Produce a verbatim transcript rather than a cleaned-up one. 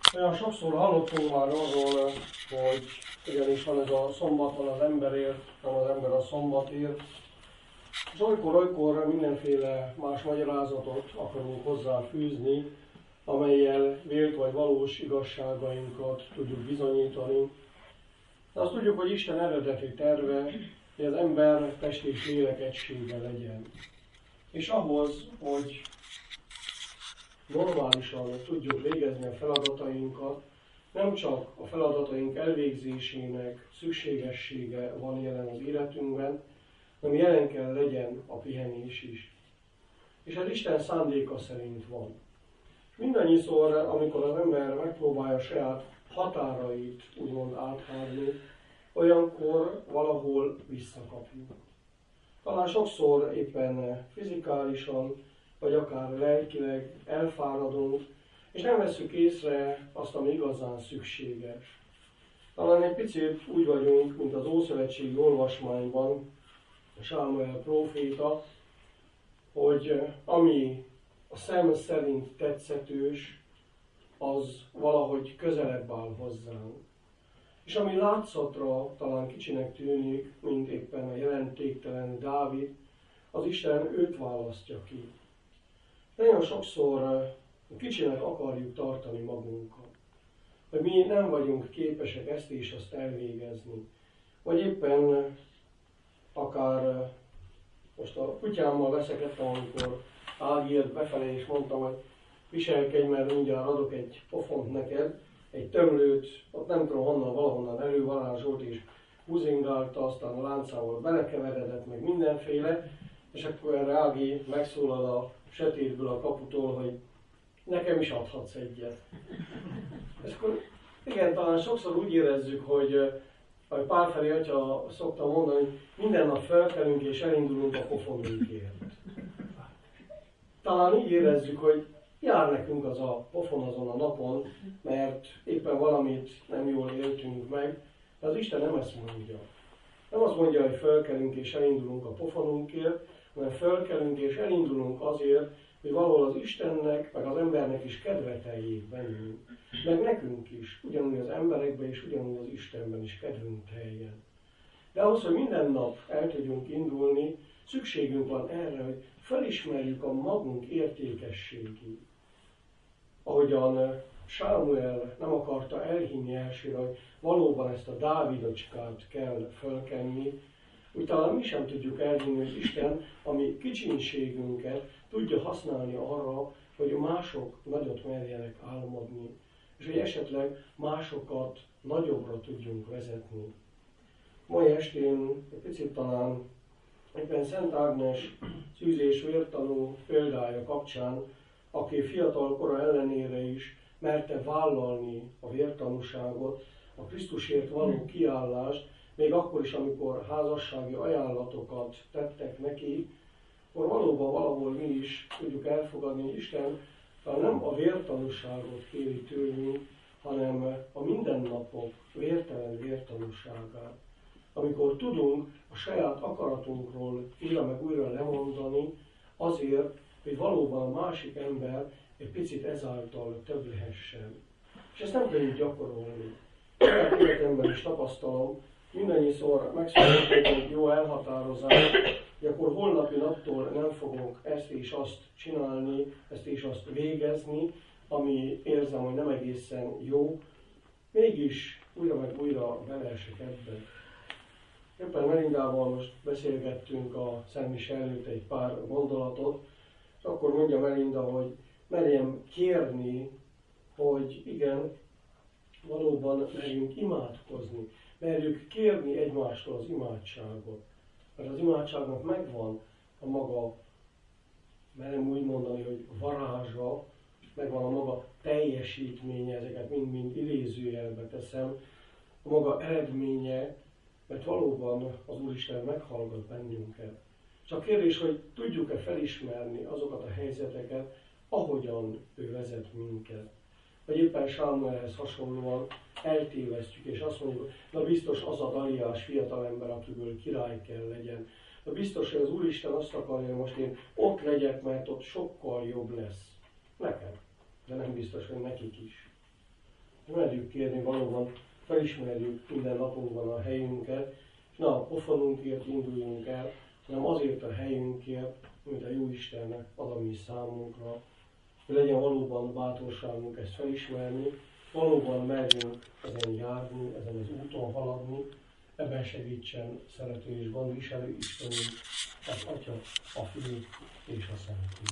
Olyan sokszor hallottunk már arról, hogy igenis van ez a szombat van az emberért, nem az ember a szombatért. És olykor-olykor mindenféle más magyarázatot akarunk hozzáfűzni, amellyel vélt vagy valós igazságainkat tudjuk bizonyítani. De azt tudjuk, hogy Isten eredeti terve, hogy az ember test és lélek egysége legyen. És ahhoz, hogy normálisan tudjuk végezni a feladatainkat, nem csak a feladataink elvégzésének szükségessége van jelen az életünkben, hanem jelen kell legyen a pihenés is. És ez Isten szándéka szerint van. És mindannyiszor, amikor az ember megpróbálja saját határait úgymond áthágni, olyankor valahol visszakapjuk. Talán sokszor éppen fizikálisan, vagy akár lelkileg elfáradunk, és nem vesszük észre azt, ami igazán szükséges. Talán egy picit úgy vagyunk, mint az ószövetségi olvasmányban, a Sámuel próféta, hogy ami a szem szerint tetszetős, az valahogy közelebb áll hozzánk. És ami látszatra talán kicsinek tűnik, mint éppen a jelentéktelen Dávid, az Isten őt választja ki. Nagyon sokszor kicsinek akarjuk tartani magunkat, hogy mi nem vagyunk képesek ezt és azt elvégezni. Vagy éppen akár most a kutyámmal veszekedtem, amikor Ági jött befele, és mondtam, hogy viselkedj, mert mindjárt adok egy pofont neked, egy tömlőt, ott nem tudom honnan, valahonnan elővarázsolt, és húzingálta, aztán a láncával belekeveredett, meg mindenféle, és akkor erre Ági megszólal a sötétből a kaputól, hogy nekem is adhatsz egyet. És akkor igen, talán sokszor úgy érezzük, hogy ahogy Pálfeli atya szokta mondani, hogy minden nap felkelünk és elindulunk a pofonunkért. Talán így érezzük, hogy jár nekünk az a pofon azon a napon, mert éppen valamit nem jól éltünk meg, de az Isten nem ezt mondja. Nem azt mondja, hogy felkelünk és elindulunk a pofonunkért, hanem felkelünk és elindulunk azért, hogy valahol az Istennek, meg az embernek is kedve teljék bennünk. Meg nekünk is, ugyanúgy az emberekben és ugyanúgy az Istenben is kedvünk teljen. De ahhoz, hogy minden nap el tudjunk indulni, szükségünk van erre, hogy felismerjük a magunk értékességét. Ahogyan Sámuel nem akarta elhinni elsőre, hogy valóban ezt a Dávidocskát kell fölkenni, úgy talán mi sem tudjuk elhinni, hogy Isten a mi kicsinségünket tudja használni arra, hogy mások nagyot merjenek álmodni, és hogy esetleg másokat nagyobbra tudjunk vezetni. Mai estén egy picit talán egyben Szent Ágnes szűz- és vértanú példája kapcsán, aki fiatal kora ellenére is merte vállalni a vértanúságot, a Krisztusért való kiállást, még akkor is, amikor házassági ajánlatokat tettek neki, akkor valóban valahol mi is tudjuk elfogadni, hogy Isten nem a vértanúságot kéri tőlünk, hanem a mindennapok vértelen vértanúságát. Amikor tudunk a saját akaratunkról újra meg újra lemondani, azért, hogy valóban a másik ember egy picit ezáltal több lehessen. És ezt nem könnyű gyakorolni. Az életemben is tapasztalom, mindannyiszor megszületett egy jó elhatározás, hogy akkor holnapi naptól nem fogok ezt és azt csinálni, ezt és azt végezni, ami érzem, hogy nem egészen jó, mégis újra meg újra beleesek ebbe. Éppen Melindával most beszélgettünk a Szent Mise előtt egy pár gondolatot, és akkor mondja Melinda, hogy merjem kérni, hogy igen, valóban merjünk imádkozni, merjük kérni egymástól az imádságot. Mert az imádságnak megvan a maga, merem úgy mondani, hogy varázsa, megvan a maga teljesítménye, ezeket mind-mind idézőjelbe teszem, a maga eredménye, mert valóban az Úristen meghallgat bennünket. Csak kérdés, hogy tudjuk-e felismerni azokat a helyzeteket, ahogyan ő vezet minket. Vagy éppen Sámuelhez hasonlóan eltévesztjük, és azt mondjuk, na biztos az a Daliás fiatalember, akiből király kell legyen. Na biztos, hogy az Úristen azt akarja, hogy most én ott legyek, mert ott sokkal jobb lesz. Nekem, de nem biztos, hogy nekik is. merjük kérni, valóban felismerjük minden napunkban a helyünket, és ne a pofonunkért induljunk el, hanem azért a helyünkért, mint a Jóistennek valami számunkra, hogy legyen valóban bátorságunk ezt felismerni, valóban merjünk ezen járni, ezen az úton haladni, ebben segítsen szerető és gondviselő Istenünk, az Atya, a Fiú és a Szent.